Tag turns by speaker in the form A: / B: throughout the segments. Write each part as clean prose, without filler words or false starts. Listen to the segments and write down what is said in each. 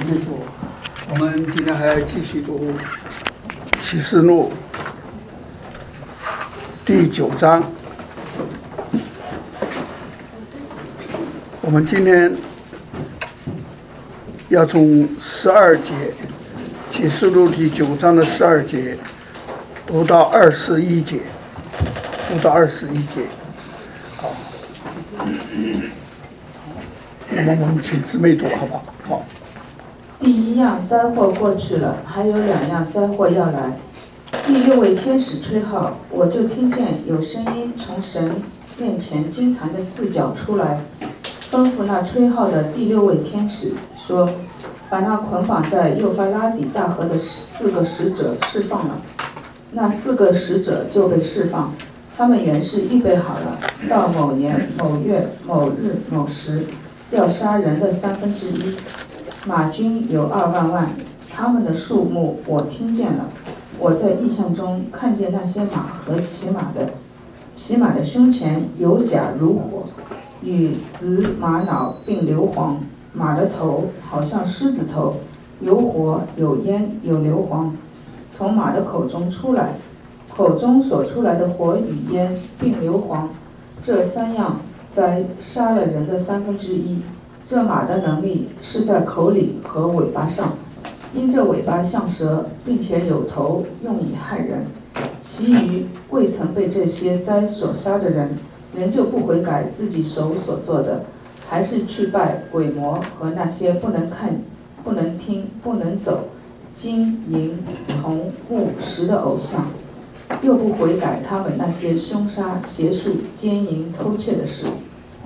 A: 基督，我们今天还要继续读启示录第9章。我们今天要从12节，启示录第9章的12节读到21节，好。那么我们请姊妹读好不好？好。
B: 第一样灾祸过去了，还有2样灾祸要来。第6位天使吹号，我就听见有声音从神面前金坛的4角出来，吩咐那吹号的第6位天使说：把那捆绑在幼发拉底大河的4个使者释放了。那4个使者就被释放，他们原是预备好了，到某年某月某日某时要杀人的1/3。马军有2万万，他们的数目我听见了。我在异象中看见那些马和骑马的胸前有甲如火，与紫玛瑙并硫磺，马的头好像狮子头，有火有烟有硫磺，从马的口中出来，口中所出来的火与烟并硫磺，这3样在杀了人的1/3。这马的能力是在口里和尾巴上，因这尾巴像蛇，并且有头，用以害人。其余未曾被这些灾所杀的人，仍旧不悔改自己手所做的，还是去拜鬼魔和那些不能看、不能听、不能走、金银铜木石的偶像，又不悔改他们那些凶杀、邪术、奸淫、偷窃的事。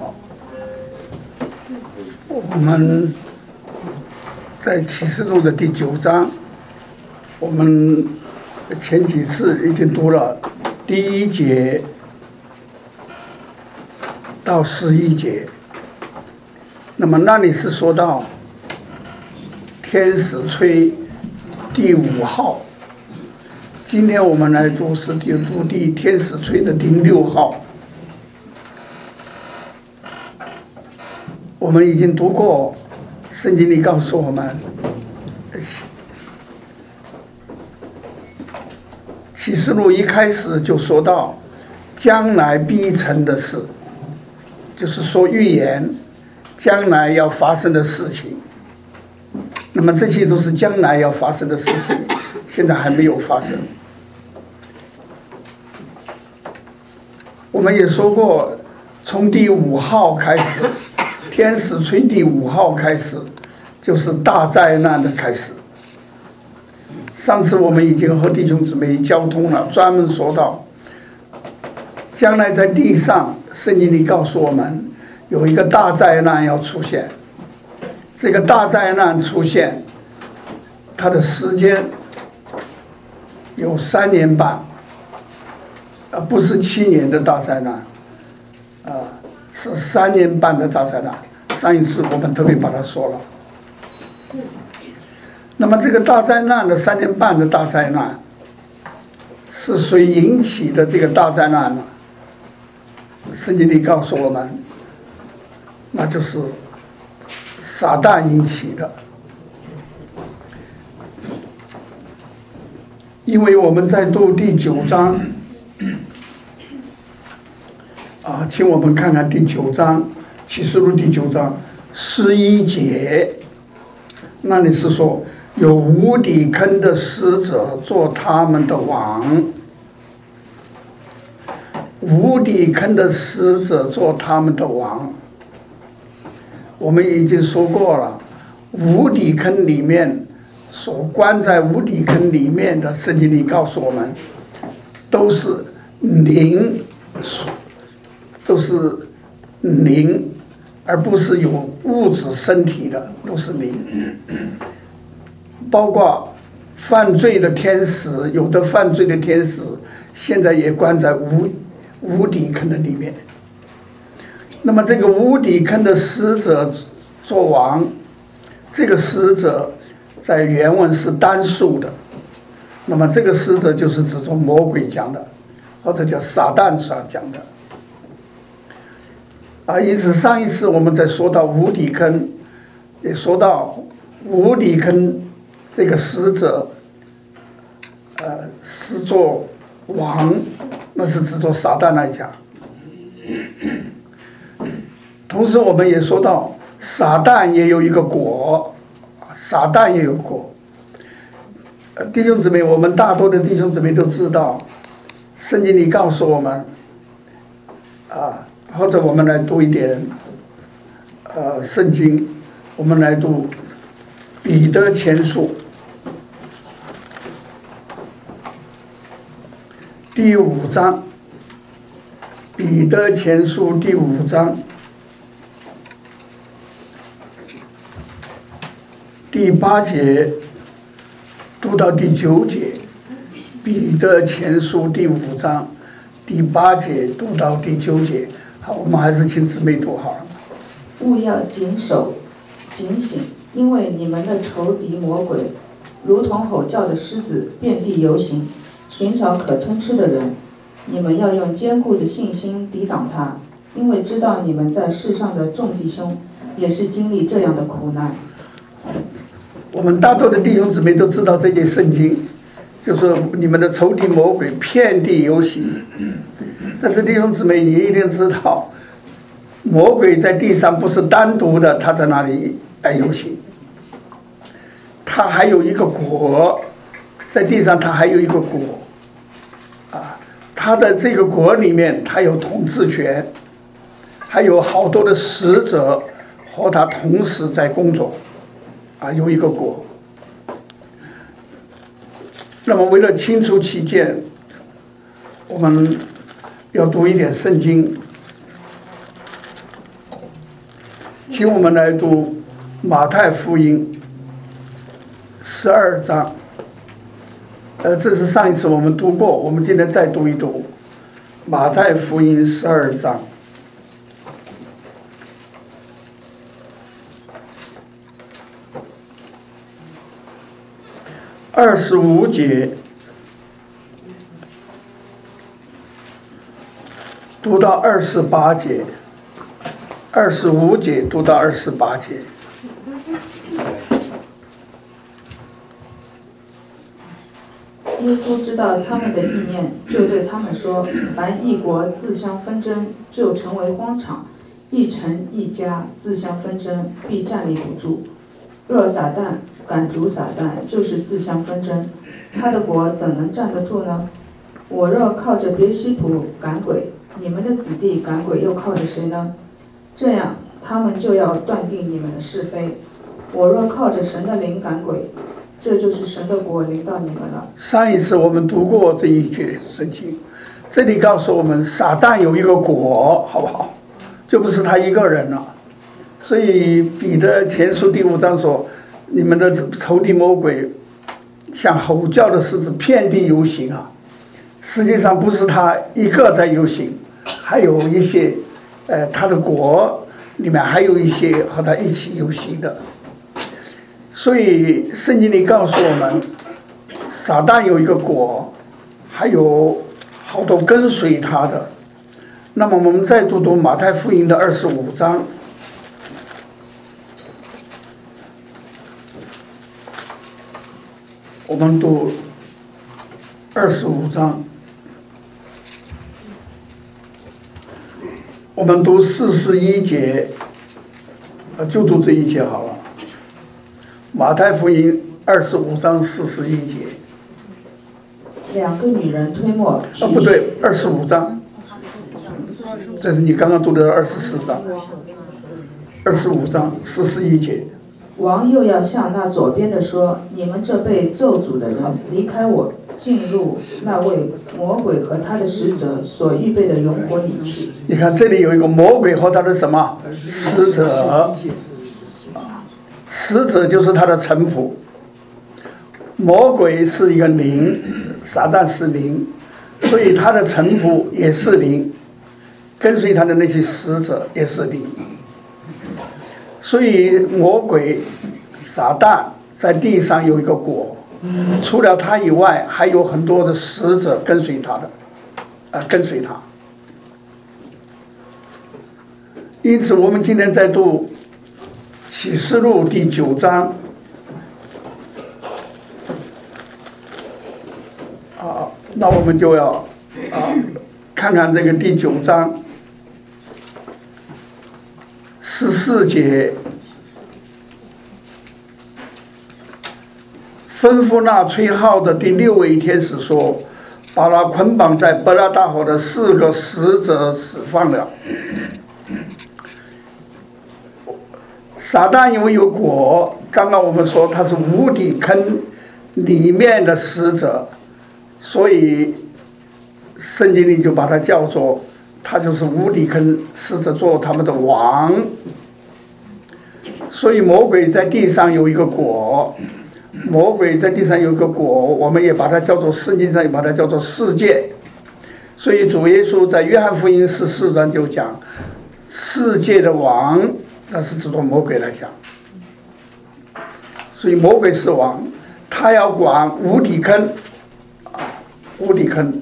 A: 我们在启示录的第9章，我们前几次已经读了第1节到11节。那么那里是说到天使吹第5号，今天我们来读是读天使吹的第6号。我们已经读过，圣经里告诉我们，启示录一开始就说到将来必成的事，就是说预言将来要发生的事情。那么这些都是将来要发生的事情，现在还没有发生。我们也说过，从第5号开始，天使吹第5号开始，就是大灾难的开始。上次我们已经和弟兄姊妹交通了，专门说到将来在地上，圣经里告诉我们有一个大灾难要出现。这个大灾难出现，它的时间有3年半，不是7年的大灾难，是3年半的大灾难。上一次我们特别把它说了。那么这个大灾难的3年半的大灾难，是谁引起的？这个大灾难呢？圣经里告诉我们，那就是撒旦引起的。因为我们在读第9章，请我们看看第9章。启示录第9章11节，那里是说有无底坑的使者做他们的王，无底坑的使者做他们的王。我们已经说过了，无底坑里面所关在无底坑里面的，圣经里告诉我们都是灵，都是灵，而不是有物质身体的，都是灵。包括犯罪的天使，有的犯罪的天使现在也关在无底坑的里面。那么这个无底坑的使者做王，这个使者在原文是单数的，那么这个使者就是指着魔鬼讲的，或者叫撒旦所讲的。因此上一次我们在说到无底坑，也说到无底坑这个使者，是做王，那是指着撒旦来讲。同时，我们也说到，撒旦也有一个果，撒旦也有果。弟兄姊妹，我们大多的弟兄姊妹都知道，圣经里告诉我们，或者我们来读一点，圣经，我们来读彼得前书第5章，彼得前书第5章第8节读到第9节，彼得前书第5章第8节读到第9节。好，我们还是请姊妹读好了。
B: 务要谨守、警醒，因为你们的仇敌魔鬼，如同吼叫的狮子，遍地游行，寻找可吞吃的人。你们要用坚固的信心抵挡他，因为知道你们在世上的众弟兄也是经历这样的苦难。
A: 我们大多的弟兄姊妹都知道这件圣经，就是你们的仇敌魔鬼遍地游行。但是弟兄姊妹，你一定知道，魔鬼在地上不是单独的，他在那里来游行，他还有一个国，在地上他还有一个国，他在这个国里面他有统治权，还有好多的使者和他同时在工作，有一个国。那么为了清楚起见，我们要读一点圣经，请我们来读马太福音12章。这是上一次我们读过，我们今天再读一读马太福音12章。25节读到28节，25节读到28节。
B: 耶稣知道他们的意念，就对他们说：凡一国自相纷争，就成为荒场；一城一家自相纷争，必站立不住。若撒旦赶逐撒旦，就是自相纷争，他的国怎能站得住呢？我若靠着别西卜赶鬼，你们的子弟赶鬼又靠着谁呢？这样，他们就要断定你们的是非。我若靠着神的灵赶鬼，这就是神的国临到你们了。
A: 上一次我们读过这一节圣经，这里告诉我们，撒旦有一个国，好不好？就不是他一个人了。所以彼得前书第5章说，你们的仇敌魔鬼像吼叫的狮子遍地游行啊。实际上不是他一个在游行，还有一些他的国里面还有一些和他一起游行的。所以圣经里告诉我们，撒旦有一个国，还有好多跟随他的。那么我们再读读马太福音的25章。我们读25章，我们读41节，就读这一节好了。马太福音25章41节。
B: 两个女人推磨。
A: 不对，25章。这是你刚刚读的24章。25章41节。
B: 王又要向那左边的说：你们这被咒诅的人，离开我，进入那位魔鬼和他的使者所预备的永火里去。
A: 你看这里有一个魔鬼和他的什么使者，使者就是他的臣仆。魔鬼是一个灵，撒旦是灵，所以他的臣仆也是灵，跟随他的那些使者也是灵。所以魔鬼撒旦在地上有一个国，除了他以外还有很多的使者跟随他的，跟随他。因此我们今天在读启示录第9章， 那我们就要看看这个第9章14节，吩咐那吹号的第6位天使说，把那捆绑在伯拉大火的4个使者释放了。撒旦因为有果，刚刚我们说他是无底坑里面的使者，所以圣经里就把他叫做，他就是无底坑使者，做他们的王。所以魔鬼在地上有一个果，魔鬼在地上有一个果，我们也把它叫做，圣经上也把它叫做世界。所以主耶稣在约翰福音14章就讲，世界的王，那是指着魔鬼来讲。所以魔鬼是王，他要管无底坑，无底坑。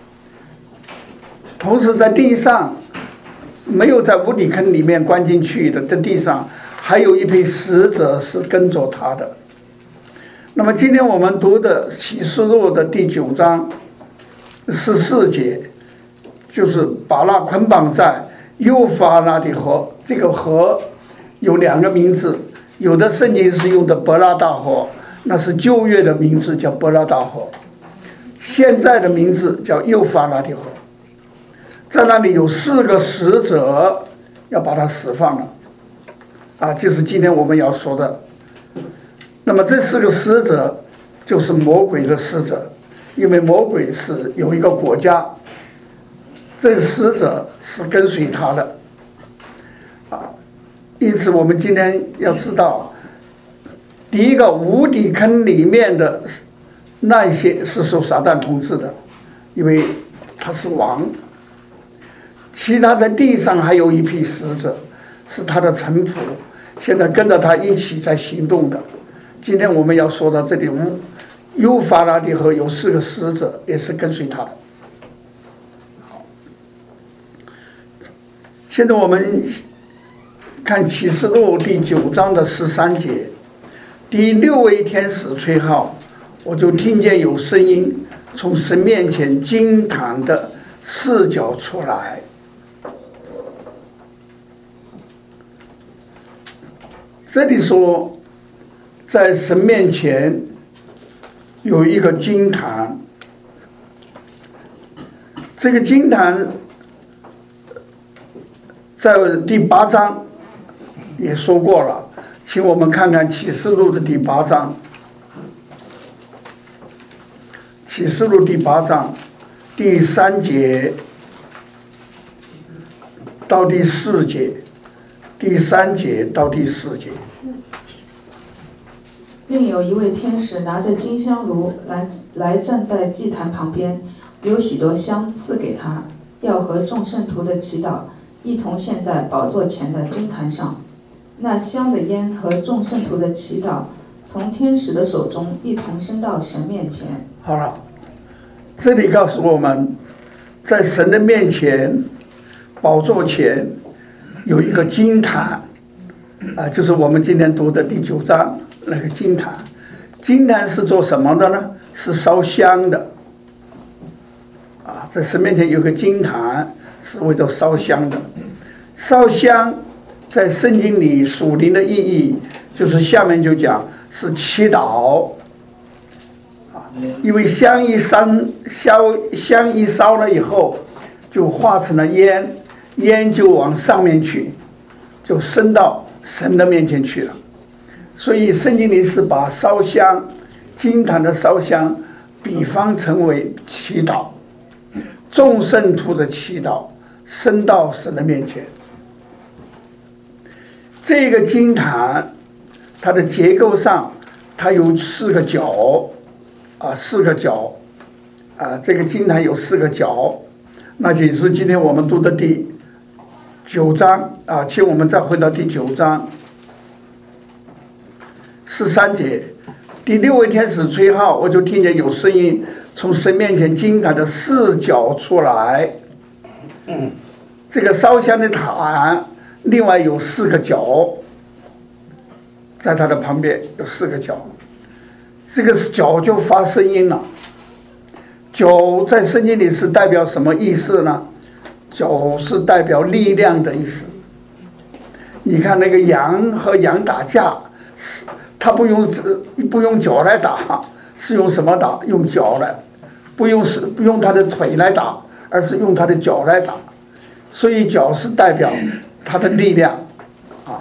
A: 同时在地上没有在无底坑里面关进去的，在地上还有一批使者是跟着他的。那么今天我们读的启示录的第9章14节，就是把那捆绑在幼发拉底河。这个河有2个名字，有的圣经是用的伯拉大河，那是旧约的名字叫伯拉大河，现在的名字叫幼发拉底河。在那里有4个使者要把它释放了，就是今天我们要说的。那么这4个使者就是魔鬼的使者，因为魔鬼是有一个国家，这个使者是跟随他的，因此我们今天要知道，第一个无底坑里面的那些是受撒旦统治的，因为他是王。其他在地上还有一批使者是他的臣仆，现在跟着他一起在行动的。今天我们要说到这里，幼发拉底河有4个使者也是跟随他的。现在我们看启示录第9章的13节，第6位天使吹号，我就听见有声音从神面前金坛的4角出来。这里说在神面前有一个金坛，这个金坛在第8章也说过了，请我们看看启示录的第8章，启示录第8章第3节到第4节，第3节到第4节。
B: 另有一位天使拿着金香炉来站在祭坛旁边，有许多香赐给他，要和众圣徒的祈祷一同献在宝座前的金坛上。那香的烟和众圣徒的祈祷从天使的手中一同升到神面前。
A: 好了，这里告诉我们，在神的面前，宝座前有一个金坛，就是我们今天读的第9章那个金坛。金坛是做什么的呢？是烧香的。在神面前有个金坛是为了烧香的。烧香在圣经里属灵的意义，就是下面就讲是祈祷。因为香一烧了以后，就化成了烟，烟就往上面去，就升到神的面前去了。所以圣经里是把烧香，金坛的烧香比方成为祈祷，众圣徒的祈祷升到神的面前。这个金坛它的结构上它有4个角，4个角，这个金坛有4个角，那就是今天我们读的第9章请我们再回到第9章13节，第6位天使吹号，我就听见有声音从神面前金坛的4角出来。这个烧香的坛另外有4个角，在它的旁边有4个角，这个角就发声音了， 酒在圣经里是代表什么意思呢？酒是代表力量的意思。你看那个羊和羊打架，他不用脚来打，是用什么打？用脚来，不用他的腿来打，而是用他的脚来打。所以脚是代表他的力量啊，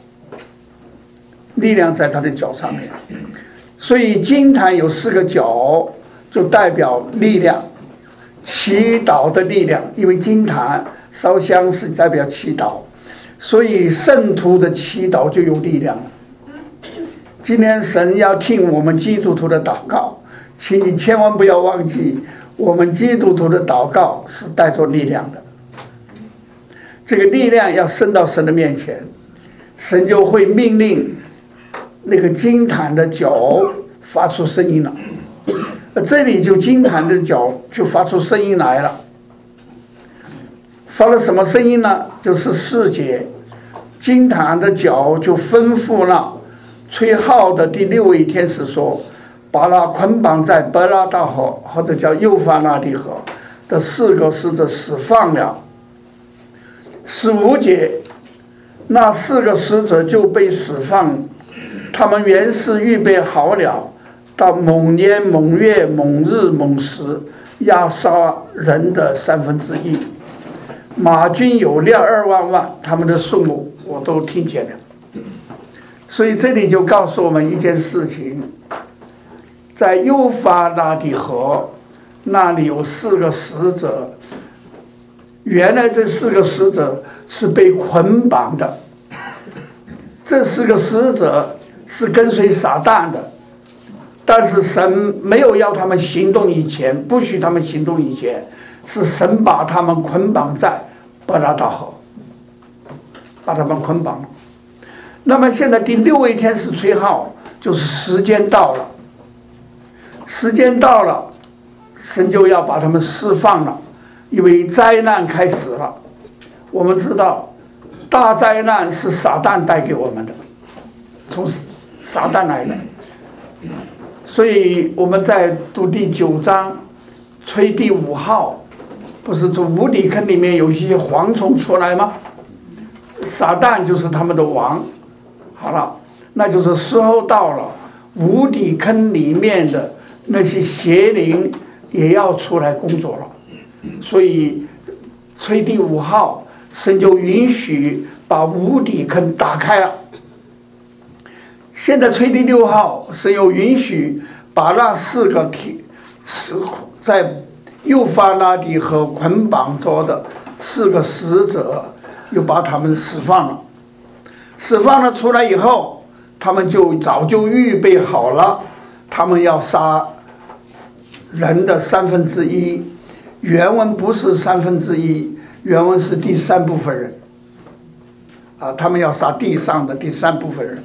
A: 力量在他的脚上面。所以金坛有4个角，就代表力量，祈祷的力量。因为金坛烧香是代表祈祷，所以圣徒的祈祷就有力量了。今天神要听我们基督徒的祷告，请你千万不要忘记，我们基督徒的祷告是带着力量的。这个力量要升到神的面前，神就会命令那个金坛的角发出声音了。这里就金坛的角就发出声音来了。发了什么声音呢？就是4节，金坛的角就吩咐了吹号的第6位天使说，把那捆绑在伯拉大河或者叫幼发拉底河的4个使者释放了。15节，那4个使者就被释放，他们原是预备好了，到某年某月某日某时压杀人的1/3。马军有2万万，他们的数目我都听见了。所以这里就告诉我们一件事情，在幼发拉底河那里有4个使者，原来这4个使者是被捆绑的，这4个使者是跟随撒旦的，但是神没有要他们行动以前，不许他们行动以前，是神把他们捆绑在伯拉大河，把他们捆绑了。那么现在第6位天使吹号，就是时间到了，时间到了，神就要把他们释放了，因为灾难开始了。我们知道大灾难是撒旦带给我们的，从撒旦来的。所以我们在读第9章吹第5号，不是从无底坑里面有一些蝗虫出来吗？撒旦就是他们的王。好了，那就是时候到了，无底坑里面的那些邪灵也要出来工作了。所以吹第5号，神就允许把无底坑打开了。现在吹第6号，神又允许把那4个在幼发拉底河捆绑着的4个使者，又把他们释放了。释放了出来以后，他们就早就预备好了，他们要杀人的1/3。原文不是1/3，原文是第3部分人啊，他们要杀地上的第3部分人。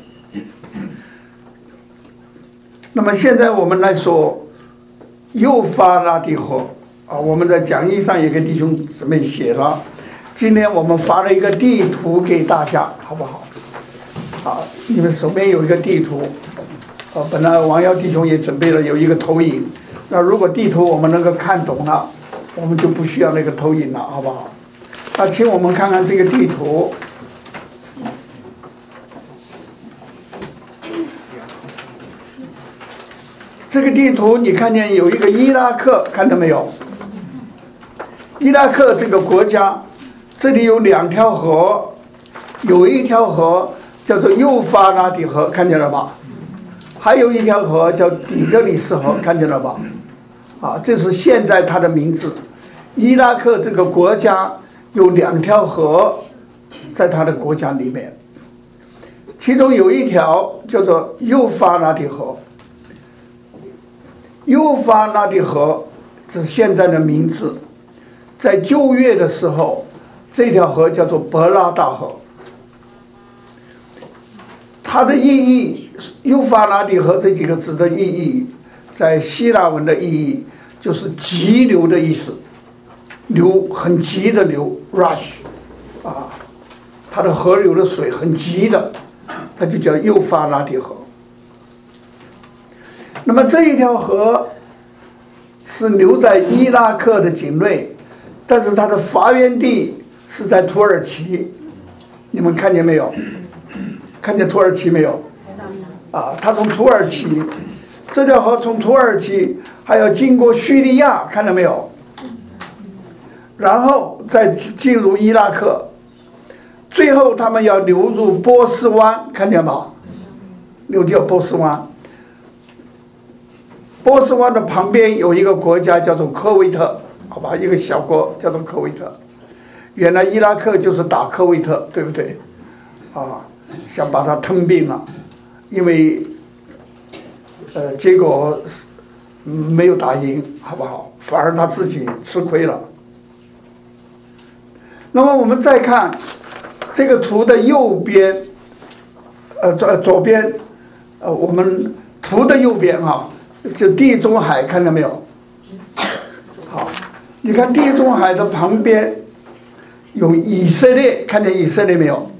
A: 那么现在我们来说幼发拉底河啊，我们在讲义上也给弟兄姊妹写了。今天我们发了一个地图给大家，好不好？啊，你们手边有一个地图，本来王耀弟兄也准备了有一个投影。那如果地图我们能够看懂了，我们就不需要那个投影了，好不好？那请我们看看这个地图。这个地图你看见有一个伊拉克，看到没有？伊拉克这个国家，这里有2条河，有一条河叫做幼发拉底河，看见了吧？还有一条河叫底格里斯河，看见了吧？啊，这是现在它的名字。伊拉克这个国家有2条河在它的国家里面，其中有一条叫做幼发拉底河。幼发拉底河是现在的名字，在旧约的时候，这条河叫做伯拉大河。它的意义，幼发拉底河这几个字的意义，在希腊文的意义就是急流的意思，流很急的流 ，rush， 啊，它的河流的水很急的，它就叫幼发拉底河。那么这一条河是留在伊拉克的境内，但是它的发源地是在土耳其。你们看见没有？看见土耳其没有？它从土耳其，这条河从土耳其还要经过叙利亚，看到没有？然后再进入伊拉克，最后他们要流入波斯湾，看见吗？流进波斯湾。波斯湾的旁边有一个国家叫做科威特，好吧，一个小国叫做科威特。原来伊拉克就是打科威特，对不对？想把它吞并了，因为结果没有打赢，好不好？反而他自己吃亏了。那么我们再看这个图的右边，左边，我们图的右边就地中海，看到没有？好，你看地中海的旁边有以色列，看见以色列没有？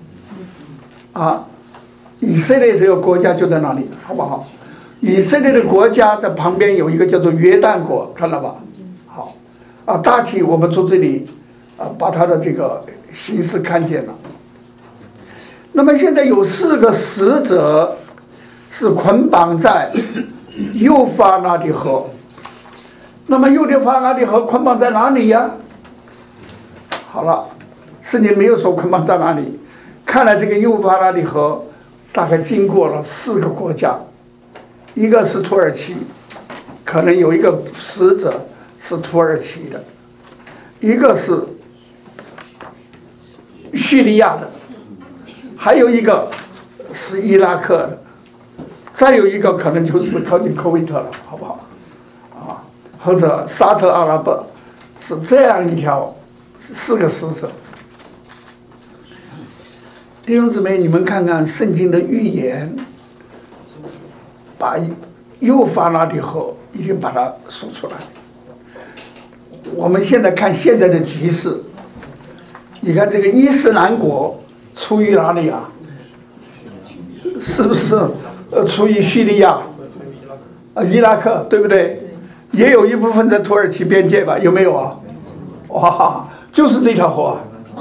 A: 以色列这个国家就在那里，好不好？以色列的国家在旁边有一个叫做约旦国，看到吧？好，大体我们从这里把它的这个形式看见了。那么现在有4个使者是捆绑在幼发拉底河。那么幼发拉底河捆绑在哪里呀？好了，圣经没有说捆绑在哪里。看来这个幼发拉底河大概经过了4个国家，一个是土耳其，可能有一个使者是土耳其的，一个是叙利亚的，还有一个是伊拉克的，再有一个可能就是靠近科威特了，好不好？或者沙特阿拉伯，是这样一条4个使者。弟兄姊妹，你们看看圣经的预言，把幼发拉底河已经把它说出来。我们现在看现在的局势，你看这个伊斯兰国出于哪里啊？是不是出于叙利亚、伊拉克，对不对？也有一部分在土耳其边界吧？有没有啊？哇，就是这条河。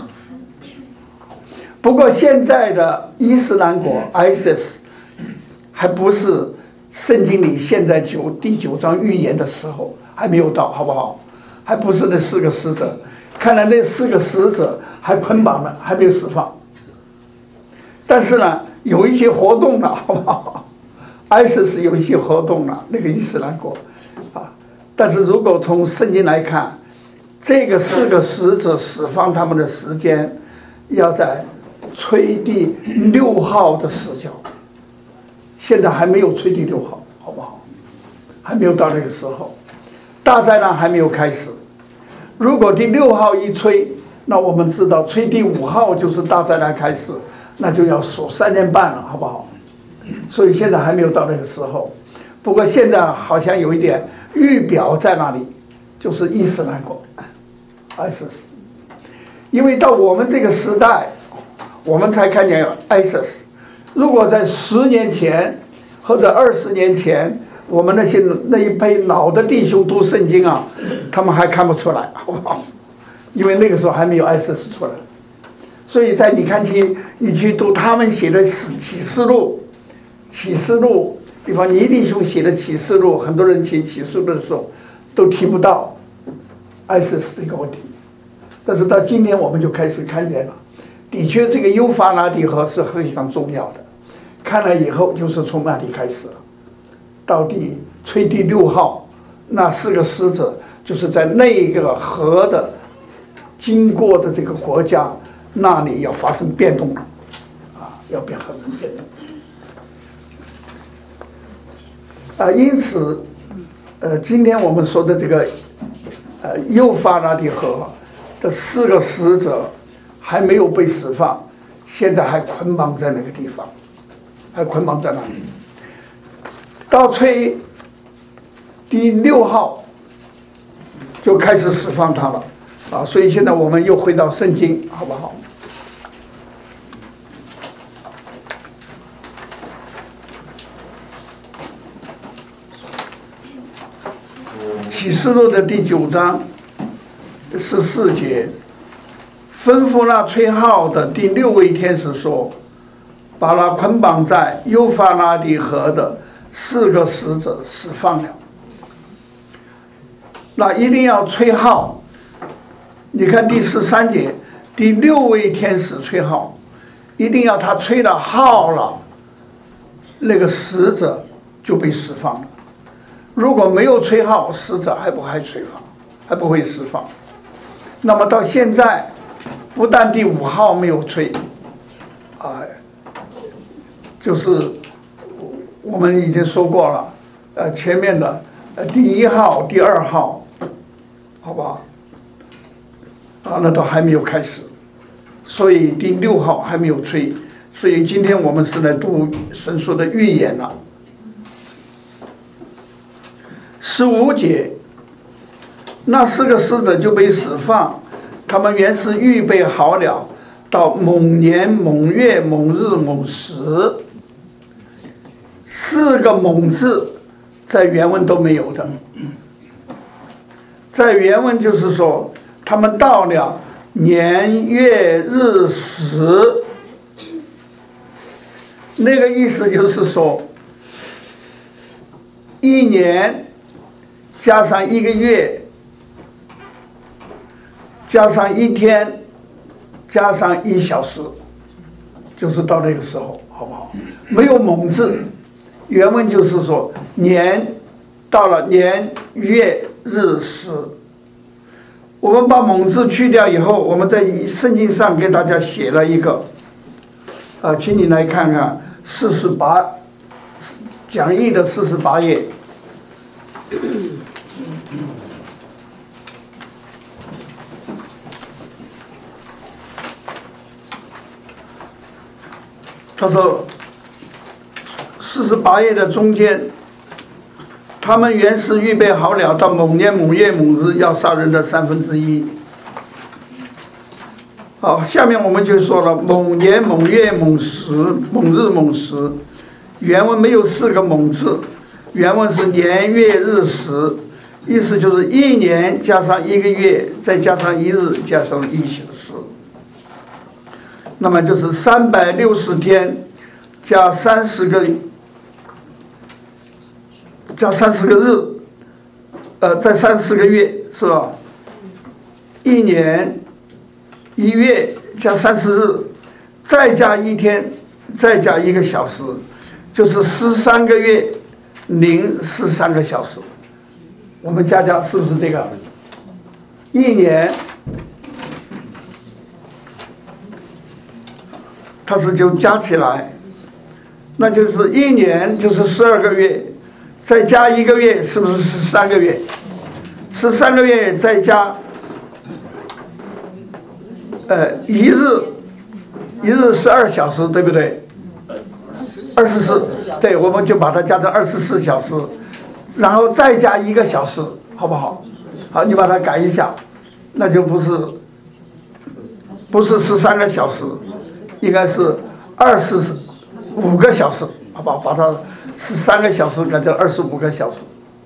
A: 不过现在的伊斯兰国 ISIS 还不是圣经里现在第9章预言的时候，还没有到，好不好？还不是那4个使者，看来那4个使者还捆绑了，还没有释放。但是呢，有一些活动了，好不好？ISIS 有一些活动了，那个伊斯兰国但是如果从圣经来看，这个4个使者释放他们的时间要在吹第6号的时角，现在还没有吹第6号，好不好？还没有到那个时候，大灾难还没有开始。如果第6号一吹，那我们知道吹第5号就是大灾难开始，那就要锁3年半了，好不好？所以现在还没有到那个时候。不过现在好像有一点预表在那里，就是伊斯兰国 ISIS。因为到我们这个时代，我们才看见 ISIS。如果在10年前或者20年前，我们那一辈老的弟兄读圣经他们还看不出来，好不好？因为那个时候还没有 ISIS 出来。所以在你去读他们写的启示录，比方倪弟兄写的启示录，很多人写启示录的时候都提不到 ISIS 这个问题。但是到今天我们就开始看见了，的确这个幼发拉底河是非常重要的。看了以后就是从那里开始了，到吹第6号，那4个使者就是在那个河的经过的这个国家那里要发生变动了，要发生变动。因此，今天我们说的这个幼发拉底河的4个使者还没有被释放，现在还捆绑在那个地方，还捆绑在那里。到吹第6号就开始释放它了，所以现在我们又回到圣经，好不好？ 启示录的第9章14节，吩咐那吹号的第6位天使说，把那捆绑在幼发拉底河的4个使者释放了。那一定要吹号。你看第13节，第6位天使吹号，一定要他吹了号了，那个使者就被释放了。如果没有吹号，使者还不会释放。那么到现在，不但第5号没有吹，就是我们已经说过了，前面的第1号、第2号，好吧，那都还没有开始，所以第6号还没有吹，所以今天我们是来读神说的预言了。15节，那4个使者就被释放，他们原是预备好了，到某年某月某日某时。4个某字在原文都没有的，在原文就是说他们到了年月日时，那个意思就是说1年加上1个月加上1天加上1小时，就是到那个时候，好不好？没有某字，原文就是说年到了年月日时。我们把某字去掉以后，我们在圣经上给大家写了一个，请你来看看48讲义的48页。他说48页的中间，他们原是预备好了，到某年某月某日要杀人的1/3。好，下面我们就说了某年某月某时某日某时，原文没有4个某字，原文是年月日时，意思就是1年加上1个月再加上1日加上1小时，那么就是360天加30个日，再30个月，是吧？1年1月加30日，再加1天，再加1个小时，就是13个月零13个小时。我们加是不是这个？1年它是就加起来，那就是1年就是12个月，再加1个月，是不是13个月？13个月再加一日12小时，对不对？24，对，我们就把它加成24小时，然后再加1个小时，好不好？好，你把它改一下，那就不是13个小时，应该是25个小时，好不好？把它13个小时改成25个小时。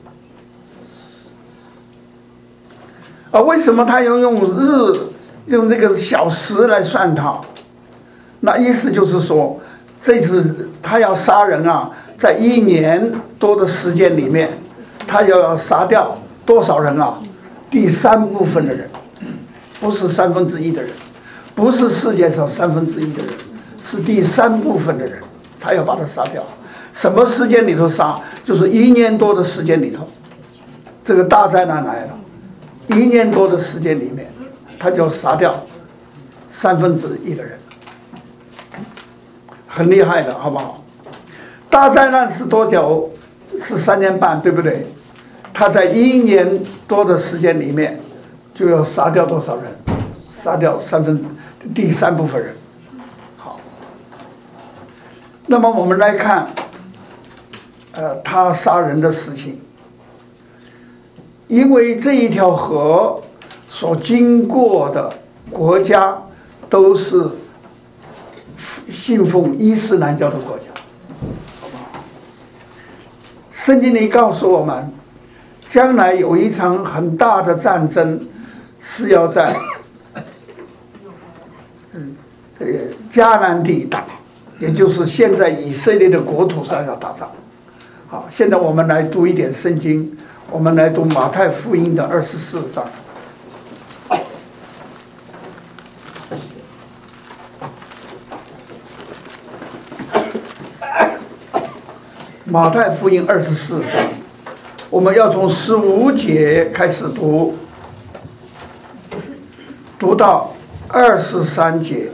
A: 为什么他要用这个小时来算它？那意思就是说，这次他要杀人啊，在1年多的时间里面，他要杀掉多少人啊？第3部分的人，不是1/3的人，不是世界上1/3的人，是第3部分的人，他要把他杀掉。什么时间里头杀？就是1年多的时间里头，这个大灾难来了，1年多的时间里面，他就杀掉1/3的人，很厉害的，好不好？大灾难是多久？是3年半，对不对？他在1年多的时间里面，就要杀掉多少人？杀掉第3部分人。好，那么我们来看，他杀人的事情，因为这一条河所经过的国家都是信奉伊斯兰教的国家，好不好？圣经里告诉我们， 将来有一场很大的战争，是要在迦南地打，也就是现在以色列的国土上要打仗。好，现在我们来读一点圣经，我们来读马太福音的24章。马太福音24章，我们要从15节开始读，读到23节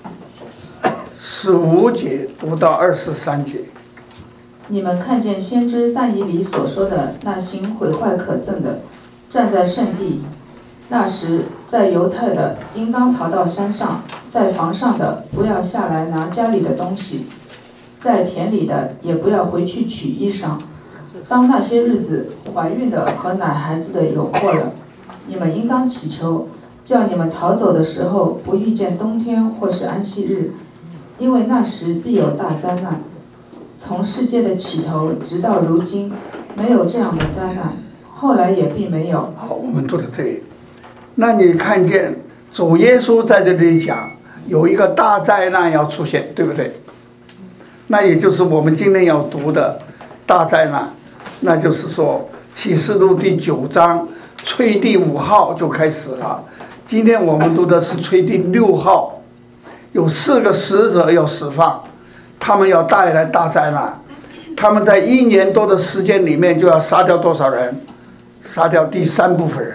A: ，15节读到23节。
B: 你们看见先知但以理所说的那行毁坏可憎的，站在圣地。那时，在犹太的应当逃到山上，在房上的不要下来拿家里的东西，在田里的也不要回去取衣裳。当那些日子，怀孕的和奶孩子的有祸了。你们应当祈求，叫你们逃走的时候不遇见冬天或是安息日，因为那时必有大灾难。从世界的起头直到如今，没有这样的灾难，后来也必没有。
A: 好，我们读到这里。那你看见主耶稣在这里讲，有一个大灾难要出现，对不对？那也就是我们今天要读的大灾难，那就是说启示录第9章吹第5号就开始了。今天我们读的是吹第6号，有4个使者要释放，他们要带来大灾难。他们在1年多的时间里面就要杀掉多少人？杀掉第3部分人。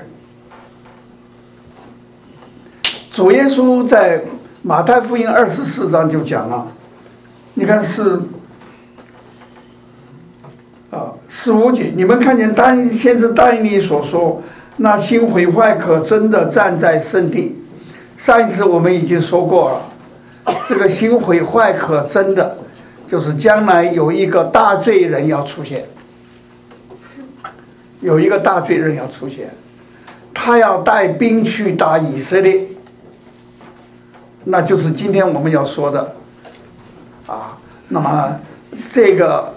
A: 主耶稣在马太福音24章就讲了，你看15节，你们看见先知但以理所说，那行毁坏可憎的站在圣地。上一次我们已经说过了，这个行毁坏可憎的，就是将来有一个大罪人要出现，有一个大罪人要出现，他要带兵去打以色列，那就是今天我们要说的啊。那么这个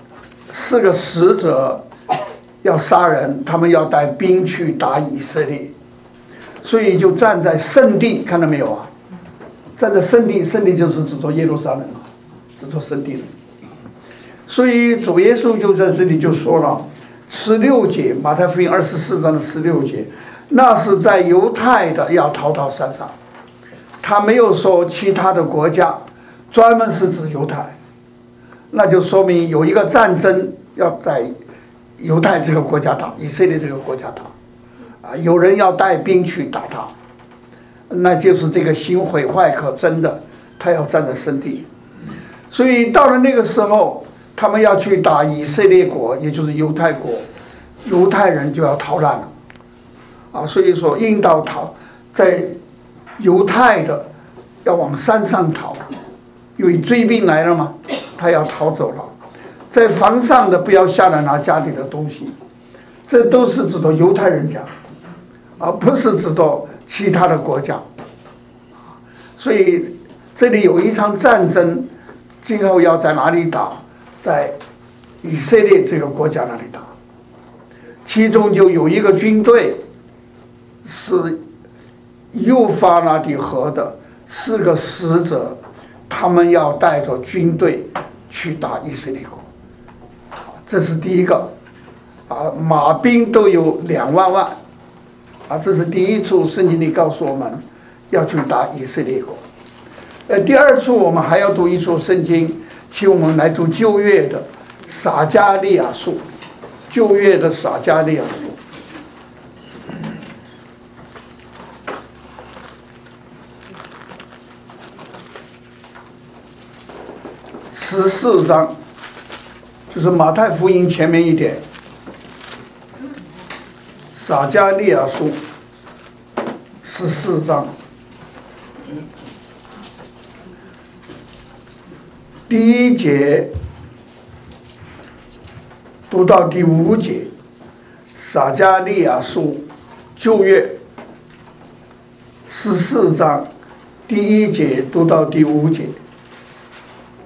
A: 4个使者要杀人，他们要带兵去打以色列，所以就站在圣地，看到没有啊？站在圣地，圣地就是指着耶路撒冷啊，指着圣地。所以主耶稣就在这里就说了，16节，马太福音24章的16节，那是在犹太的要逃到山上。他没有说其他的国家，专门是指犹太，那就说明有一个战争要在犹太这个国家打，以色列这个国家打，有人要带兵去打他，那就是这个行毁坏可憎的，他要站在圣地。所以到了那个时候，他们要去打以色列国，也就是犹太国，犹太人就要逃难了，所以说应当逃，在犹太的要往山上逃，因为追兵来了嘛，他要逃走了。在房上的不要下来拿家里的东西，这都是指到犹太人讲，而不是指到其他的国家。所以这里有一场战争，今后要在哪里打？在以色列这个国家那里打。其中就有一个军队是幼发拉底河的4个使者，他们要带着军队去打以色列国。这是第一个，马兵都有2万万，这是第一处圣经里告诉我们要去打以色列国。第2处我们还要读一处圣经，请我们来读旧约的撒迦利亚书，旧约的撒迦利亚书。14章，就是马太福音前面一点，撒迦利亚书14章，第1节读到第5节，撒迦利亚书旧约14章第1节读到第5节。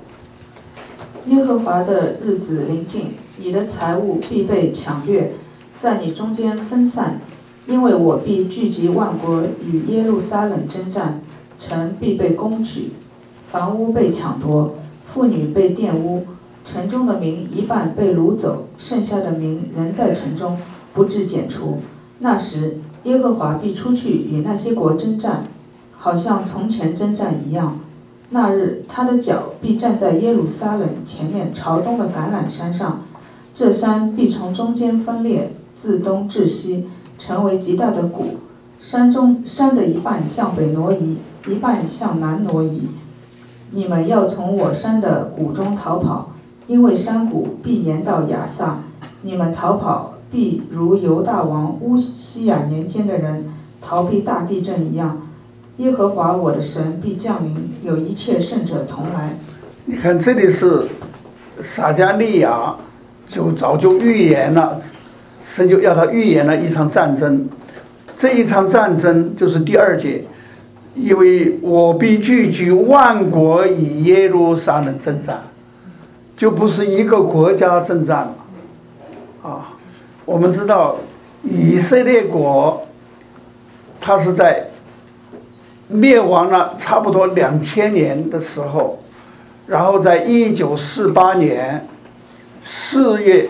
B: 耶和华的日子临近，你的财物必被抢掠， 在你中间分散，因为我必聚集万国与耶路撒冷征战，城必被攻取，房屋被抢夺，妇女被玷污，城中的民一半被掳走，剩下的民仍在城中，不致剪除。那时，耶和华必出去与那些国征战，好像从前征战一样。那日，他的脚必站在耶路撒冷前面朝东的橄榄山上，这山必从中间分裂，自东至西，成为极大的谷。山的一半向北挪移，一半向南挪移。你们要从我山的谷中逃跑，因为山谷必延到亚萨。你们逃跑，必如犹大王乌西雅年间的人逃避大地震一样。耶和华我的神必降临，有一切圣者同来。
A: 你看这里是撒迦利亚就早就预言了，神就要他预言了一场战争。这一场战争就是第2节，因为我必聚集万国以耶路撒冷征战，就不是一个国家征战了啊。我们知道以色列国它是在灭亡了差不多2000年的时候，然后在1948年5月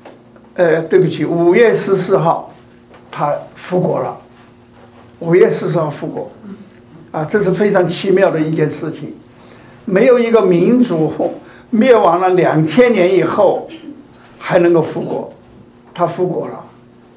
A: 14号他复国了，5月14号复国啊，这是非常奇妙的一件事情。没有一个民族灭亡了2000年以后还能够复国，他复国了。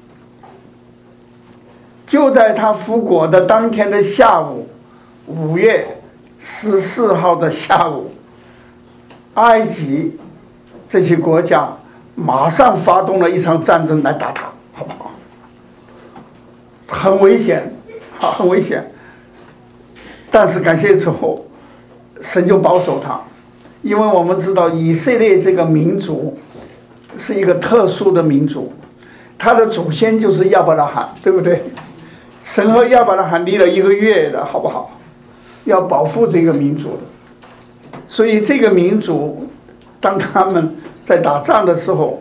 A: 就在他复国的当天的下午，5月14号的下午，埃及这些国家马上发动了一场战争来打他，好不好？很危险，很危险。但是感谢主，神就保守他，因为我们知道以色列这个民族是一个特殊的民族，他的祖先就是亚伯拉罕，对不对？神和亚伯拉罕立了1个约的，好不好？要保护这个民族的。所以这个民族当他们在打仗的时候，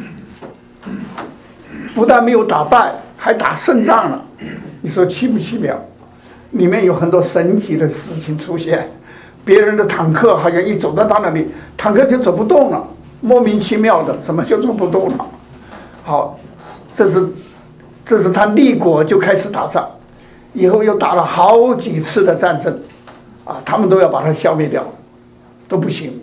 A: 不但没有打败，还打胜仗了。你说奇不奇妙？里面有很多神奇的事情出现。别人的坦克好像一走到那里，坦克就走不动了，莫名其妙的，怎么就走不动了？好，这是他立国就开始打仗，以后又打了好几次的战争，啊，他们都要把它消灭掉，都不行。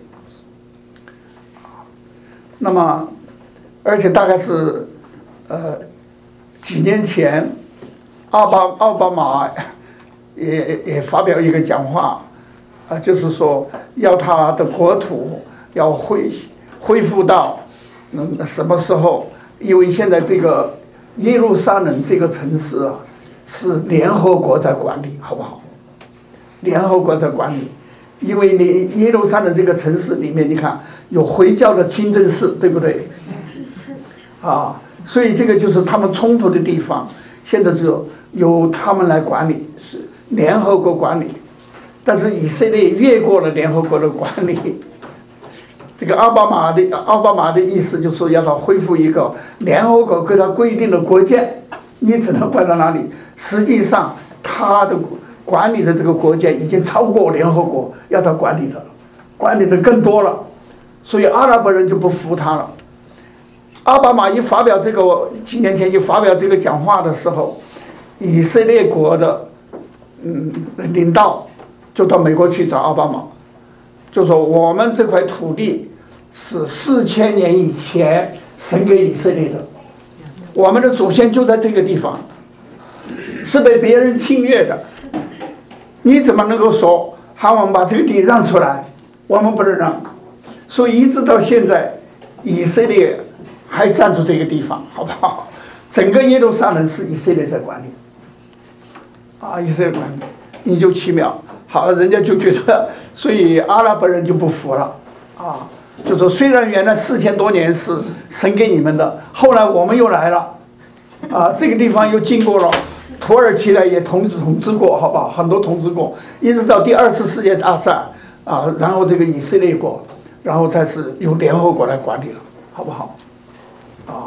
A: 那么，而且大概是几年前，奥巴马也发表一个讲话，就是说要他的国土要恢复到什么时候？因为现在这个耶路撒冷这个城市啊，是联合国在管理，好不好？联合国在管理，因为你耶路撒冷这个城市里面，你看有回教的清真寺，对不对？啊，所以这个就是他们冲突的地方，现在就由他们来管理，是联合国管理。但是以色列越过了联合国的管理。这个奥巴马的意思就是说要他恢复一个联合国给他规定的国界，你只能管到哪里。实际上他的管理的这个国界已经超过联合国要他管理的了，管理的更多了，所以阿拉伯人就不服他了。奥巴马几年前一发表这个讲话的时候，以色列国的领导就到美国去找奥巴马，就说我们这块土地是4000年以前神给以色列的，我们的祖先就在这个地方，是被别人侵略的，你怎么能够说喊我们把这个地让出来？我们不能让。所以一直到现在，以色列还占住这个地方，好不好？整个耶路撒冷是以色列在管理，啊，以色列管理，你就奇妙。好，人家就觉得，所以阿拉伯人就不服了，啊，就说虽然原来4000多年是神给你们的，后来我们又来了，啊，这个地方又经过了土耳其呢也统治过，好不好？很多统治过，一直到第2次世界大战，啊，然后这个以色列国，然后才是由联合国来管理了，好不好？啊，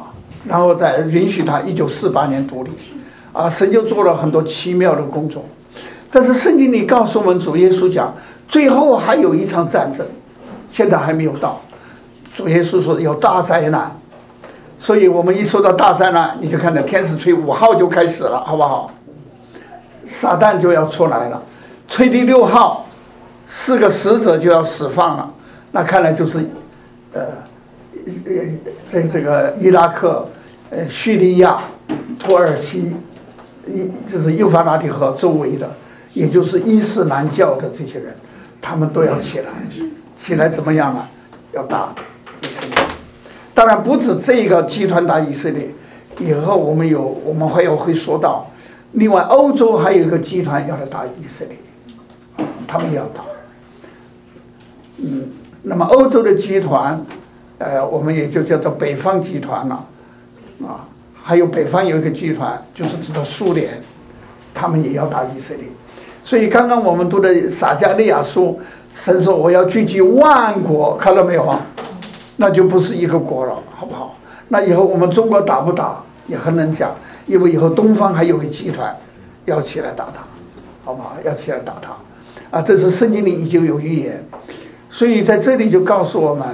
A: 然后再允许他1948年独立，神就做了很多奇妙的工作。但是圣经里告诉我们，主耶稣讲，最后还有一场战争，现在还没有到。主耶稣说有大灾难，所以我们一说到大灾难，你就看到天使吹5号就开始了，好不好？撒旦就要出来了，吹第6号，4个使者就要释放了。那看来就是这个伊拉克、叙利亚、土耳其，就是幼发拉底河周围的，也就是伊斯兰教的这些人，他们都要起来，起来怎么样呢？要打以色列。当然不止这个集团打以色列，以后我们会说到，另外欧洲还有一个集团要来打以色列，他们也要打。那么欧洲的集团，我们也就叫做北方集团了，还有北方有一个集团，就是指的苏联，他们也要打以色列。所以刚刚我们读的撒迦利亚书，神说我要聚集万国，看到没有啊？那就不是一个国了，好不好？那以后我们中国打不打也很难讲，因为以后东方还有个集团要起来打他，好不好？要起来打他，这是圣经里已经有预言。所以在这里就告诉我们，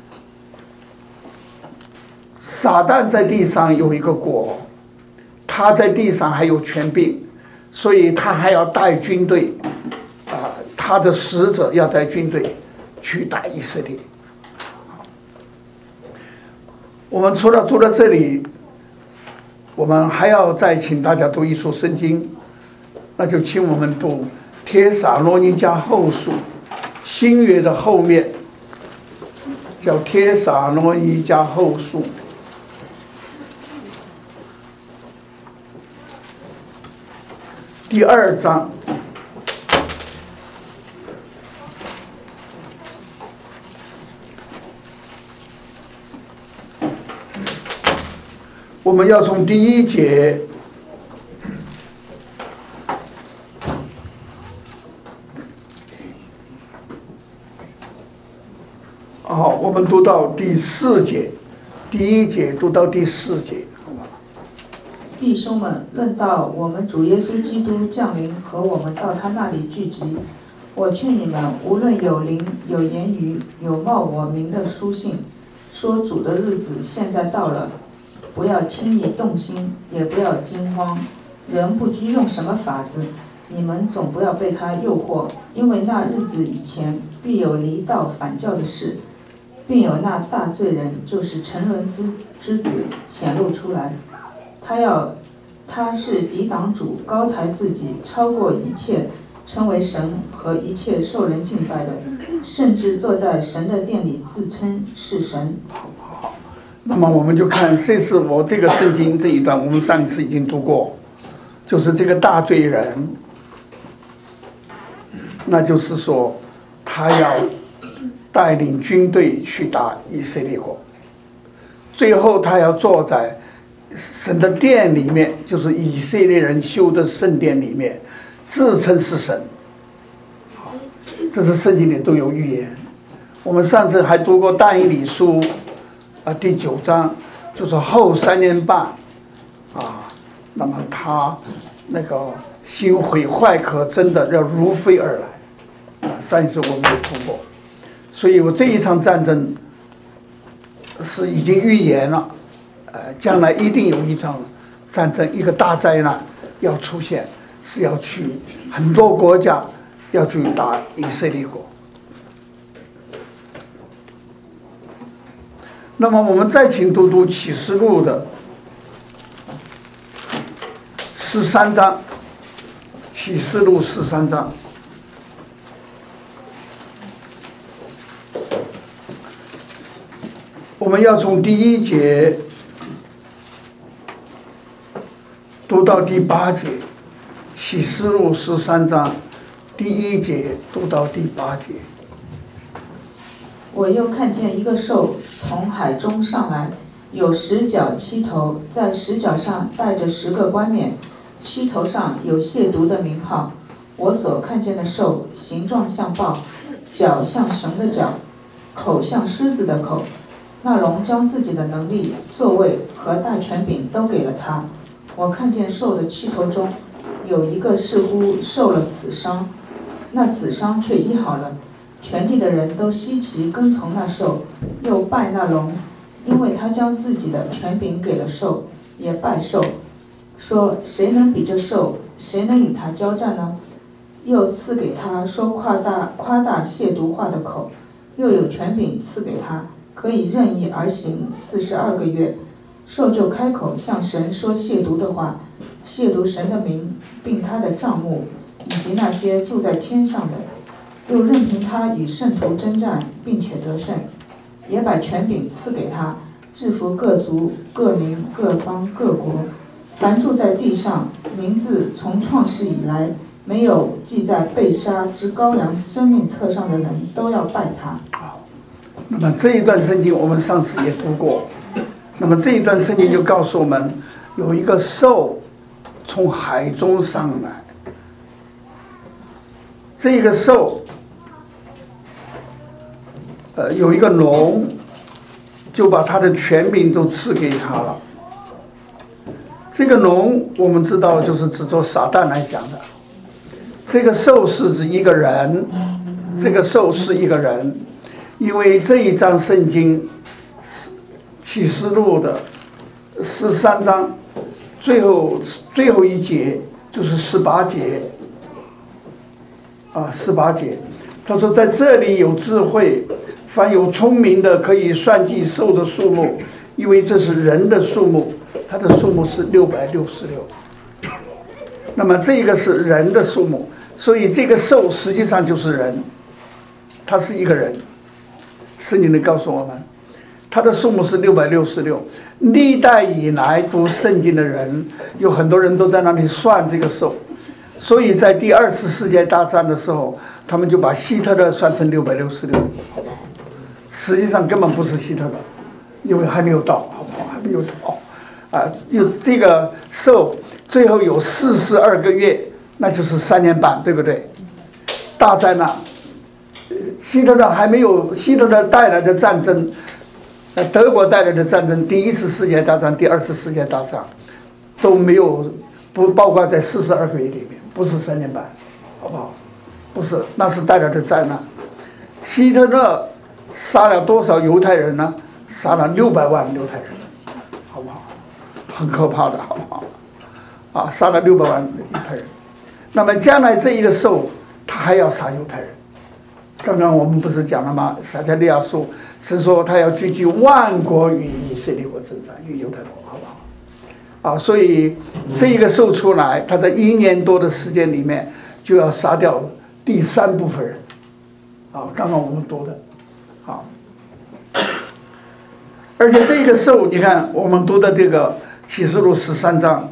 A: 撒旦在地上有一个国，他在地上还有权柄，所以他还要带军队，他的使者要带军队去打以色列。我们除了读到这里，我们还要再请大家读一书圣经，那就请我们读帖撒罗尼迦后书，新约的后面叫帖撒罗尼迦后书第2章。我们要从第1节我们读到第4节，第1节读到第4节，好吧？
B: 弟兄们，论到我们主耶稣基督降临和我们到他那里聚集，我劝你们，无论有灵、有言语、有冒我名的书信，说主的日子现在到了，不要轻易动心，也不要惊慌。人不拘用什么法子，你们总不要被他诱惑，因为那日子以前必有离道反教的事，并有那大罪人，就是沉沦之子显露出来。他是抵挡主，高抬自己，超过一切，成为神和一切受人敬拜的，甚至坐在神的殿里自称是神。
A: 好，那么我们就看这次我这个圣经这一段，我们上一次已经读过，就是这个大罪人，那就是说他要带领军队去打以色列国，最后他要坐在神的殿里面，就是以色列人修的圣殿里面，自称是神。好，这是圣经里都有预言。我们上次还读过但以理书第9章，就是后3年半那么他那个心毁坏可憎的要如飞而来上一次我们也读过。所以我这一场战争是已经预言了，将来一定有一场战争，一个大灾难要出现，是要去很多国家要去打以色列国。那么我们再请读读启示录的13章，启示录13章。我们要从第1节读到第8节，启示录13章第1节读到第8节。
B: 我又看见一个兽从海中上来，有10角7头，在10角上带着10个冠冕，7头上有亵渎的名号。我所看见的兽形状像豹，脚像熊的脚，口像狮子的口， 那龙将自己的能力、座位和大权柄都给了他。我看见兽的气头中有一个似乎受了死伤，那死伤却医好了。全地的人都稀奇跟从那兽，又拜那龙，因为他将自己的权柄给了兽，也拜兽，说谁能比这兽，谁能与他交战呢？又赐给他说夸大亵渎话的口，又有权柄赐给他，可以任意而行42个月。兽就开口向神说亵渎的话，亵渎神的名，并他的帐幕，以及那些住在天上的，又任凭他与圣徒征战，并且得胜，也把权柄赐给他，制服各族、各民、各方、各国。凡住在地上，名字从创世以来没有记在被杀之羔羊生命册上的人，都要拜他。
A: 那么这一段圣经我们上次也读过，那么这一段圣经就告诉我们，有一个兽从海中上来，这个兽有一个龙，就把他的权柄都赐给他了。这个龙我们知道就是指着撒旦来讲的，这个兽是指一个人，这个兽是一个人，因为这一章圣经启示录的13章最后一节就是18节18节，他说在这里有智慧，凡有聪明的可以算计兽的数目，因为这是人的数目，它的数目是666。那么这个是人的数目，所以这个兽实际上就是人，他是一个人。圣经里告诉我们，他的数目是666。历代以来读圣经的人，有很多人都在那里算这个兽，所以在第2次世界大战的时候，他们就把希特勒算成666，好不好？实际上根本不是希特勒，因为还没有到，好不好？还没有到就这个兽最后有42个月，那就是3年半，对不对？大灾难。希特勒带来的战争，德国带来的战争，第1次世界大战、第2次世界大战都没有不包括在42个月里面，不是3年半，好不好？不是，那是带来的灾难。希特勒杀了多少犹太人呢？杀了600万犹太人，好不好？很可怕的，好不好？杀了600万犹太人。那么将来这一个兽，他还要杀犹太人。刚刚我们不是讲了吗？撒迦利亚书，神说他要聚集万国与以色列国征战，与犹太国，好不好？所以这一个兽出来，他在1年多的时间里面就要杀掉第3部分人。刚刚我们读的，而且这个兽，你看我们读的这个启示录13章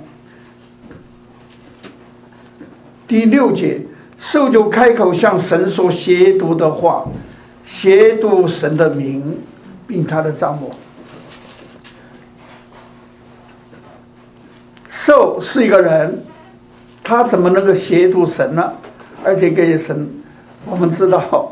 A: 第6节。兽就开口向神说亵渎的话，亵渎神的名，并他的帐幕。兽是一个人，他怎么能够亵渎神呢？而且给神，我们知道，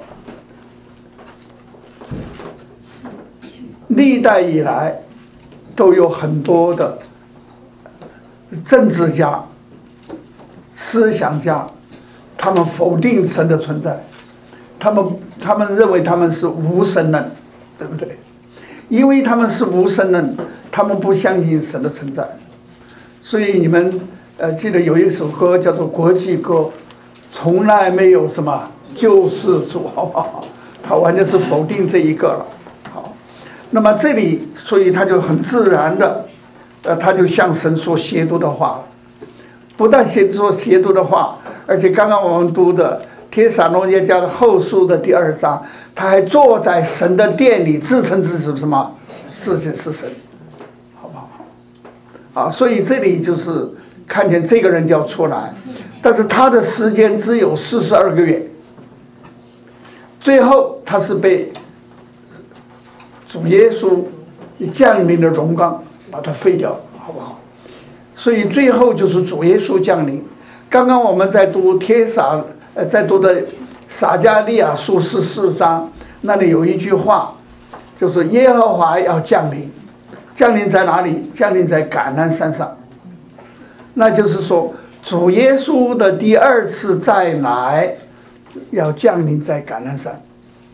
A: 历代以来都有很多的政治家、思想家，他们否定神的存在，他们认为他们是无神论，对不对？因为他们是无神论，他们不相信神的存在，所以你们记得有一首歌叫做国际歌，从来没有什么救世主，好不好？他完全是否定这一个了。好，那么这里，所以他就很自然的，他就向神说亵渎的话了。不但说亵渎的话，而且刚刚我们读的帖撒罗尼迦教的后书的第2章，他还坐在神的殿里，自称自己是什么？自己是神，好不好？所以这里就是看见这个人就要出来，但是他的时间只有42个月，最后他是被主耶稣降临的荣光把他废掉，好不好？所以最后就是主耶稣降临。刚刚我们在读在读的撒迦利亚书14章，那里有一句话， 就是耶和华要降临，降临在哪里？降临在橄榄山上。那就是说，主耶稣的第二次再来要降临在橄榄山。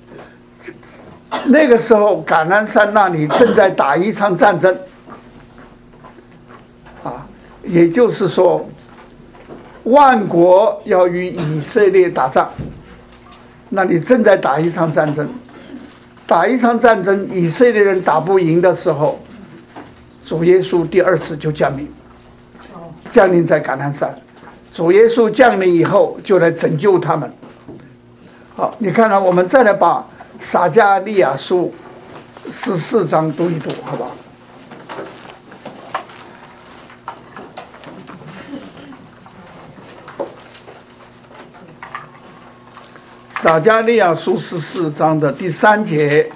A: 那个时候，橄榄山那里正在打一场战争，也就是说，万国要与以色列打仗，那里正在打一场战争。打一场战争，以色列人打不赢的时候，主耶稣第二次就降临，降临在橄榄山。主耶稣降临以后，就来拯救他们。好，你看看，我们再来把撒迦利亚书14章读一读，好不好？撒迦利亚书14章的第3节，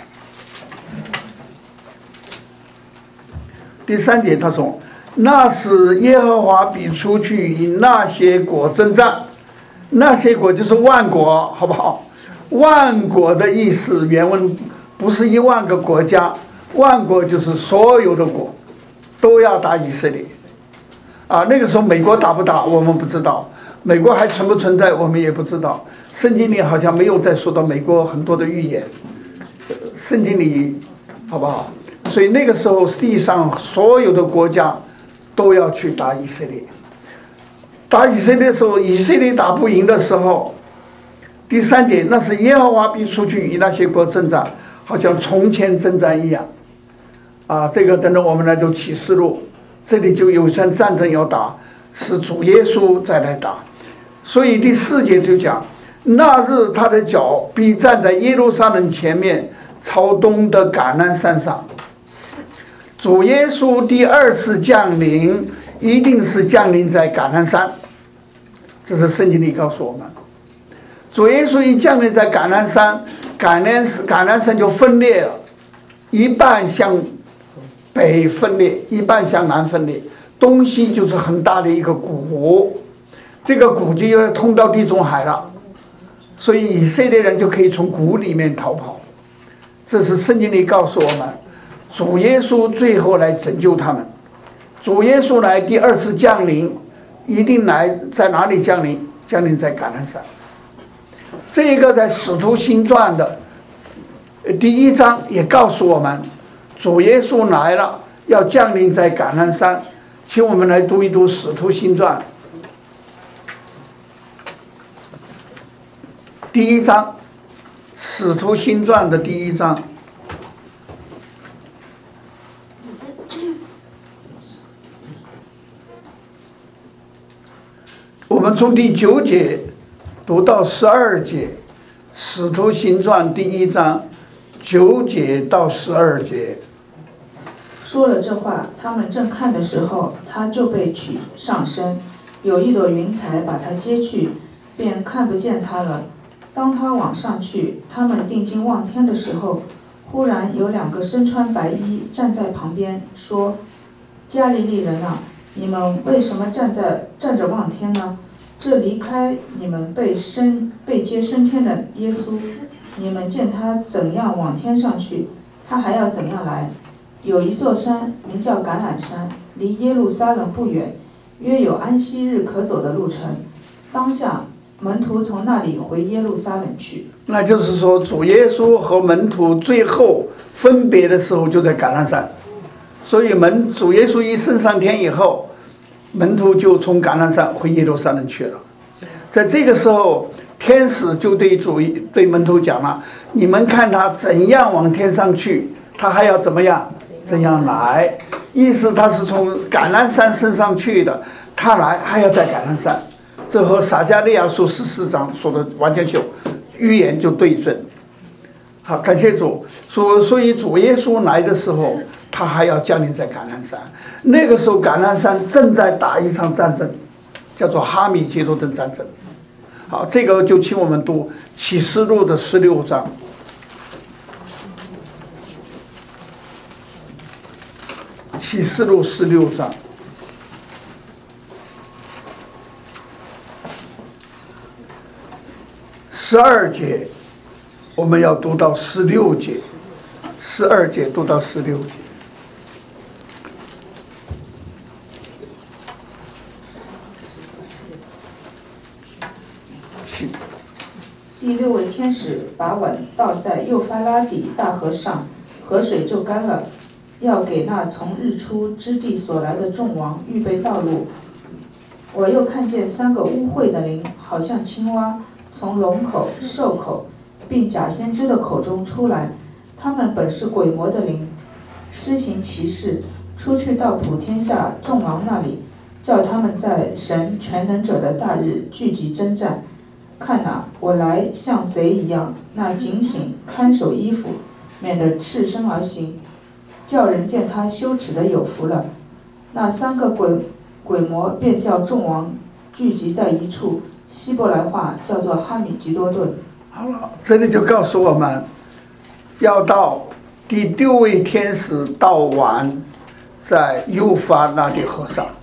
A: 第3节他说：“那时耶和华必出去与那些国征战。”那些国就是万国，好不好？万国的意思原文不是1万个国家，万国就是所有的国都要打以色列。那个时候美国打不打我们不知道，美国还存不存在我们也不知道。圣经里好像没有再说到美国很多的预言，圣经里好不好？所以那个时候地上所有的国家都要去打以色列。打以色列的时候，以色列打不赢的时候，第3节，那是耶和华必出去与那些国征战，好像从前征战一样。这个等着我们来读启示录，这里就有一场战争要打，是主耶稣再来打。所以第4节就讲，那日他的脚必站在耶路撒冷前面朝东的橄榄山上。主耶稣第二次降临一定是降临在橄榄山，这是圣经里告诉我们。主耶稣一降临在橄榄山，橄榄山就分裂了，一半向北分裂，一半向南分裂，东西就是很大的一个谷，这个谷就要通到地中海了，所以以色列人就可以从谷里面逃跑。这是圣经里告诉我们，主耶稣最后来拯救他们。主耶稣来第二次降临，一定来在哪里降临？降临在橄榄山。这个在使徒行传的第1章也告诉我们，主耶稣来了，要降临在橄榄山。请我们来读一读使徒行传第1章，使徒行传的第1章。我们从第9节读到12节，使徒行传第1章9节到12节。
B: 说了这话，他们正看的时候，他就被取上升，有一朵云彩把他接去，便看不见他了。当他往上去，他们定睛望天的时候，忽然有2个身穿白衣站在旁边，说：“加利利人啊，你们为什么站着望天呢？这离开你们被接升天的耶稣，你们见他怎样往天上去，他还要怎样来？有一座山名叫橄榄山，离耶路撒冷不远，约有安息日可走的路程。当下门徒从那里回耶路撒冷去。”
A: 那就是说，主耶稣和门徒最后分别的时候就在橄榄山，所以主耶稣一升上天以后，门徒就从橄榄山回耶路撒冷去了。在这个时候，天使就对门徒讲了：“你们看他怎样往天上去，他还要怎么样？怎样来？”意思他是从橄榄山升上去的，他来还要在橄榄山。这和撒迦利亚书14章说的完全就预言就对准。好，感谢主。所以主耶稣来的时候，他还要降临在橄榄山。那个时候橄榄山正在打一场战争，叫做哈米吉多顿战争。好，这个就请我们读启示录的16章。启示录16章。12节，我们要读到16节。 12节读到16节。
B: 第6位天使把碗倒在幼发拉底大河上，河水就干了，要给那从日出之地所来的众王预备道路。我又看见3个污秽的灵，好像青蛙，从龙口、兽口，并假先知的口中出来。他们本是鬼魔的灵，施行奇事，出去到普天下众王那里，叫他们在神全能者的大日聚集征战。看哪，我来像贼一样，那警醒看守衣服，免得赤身而行，叫人见他羞耻的有福了。那3个鬼魔便叫众王聚集在一处，希伯来话叫做哈米吉多顿。
A: 好了，这里就告诉我们，要到第6位天使到晚，在幼发拉底河上。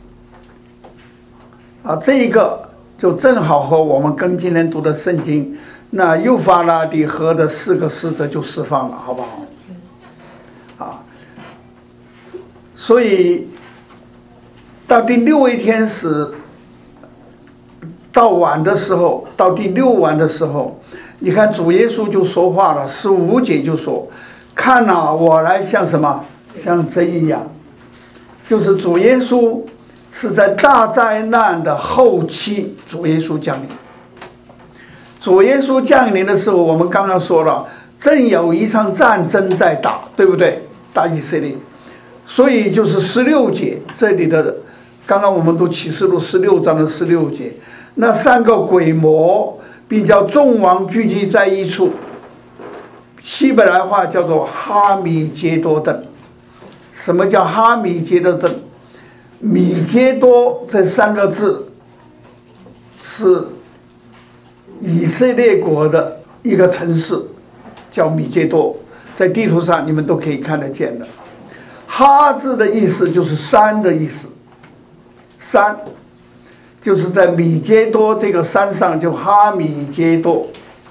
A: 这一个就正好和我们跟今天读的圣经，那幼发拉底河的4个使者就释放了，好不好？所以到第6位天使到晚的时候，到第6晚的时候，你看主耶稣就说话了，15节就说：“看哪，我来像什么？像贼一样。”就是主耶稣是在大灾难的后期，主耶稣降临。主耶稣降临的时候，我们刚刚说了，正有一场战争在打，对不对？打以色列。所以就是16节这里的，刚刚我们读启示录16章的16节，那3个鬼魔并叫众王聚集在一处，希伯来话叫做哈米杰多顿。什么叫哈米杰多顿？米杰多这3个字是以色列国的一个城市，叫米杰多，在地图上你们都可以看得见的。哈字的意思就是山的意思，山就是在米杰多这个山上，就哈米杰多。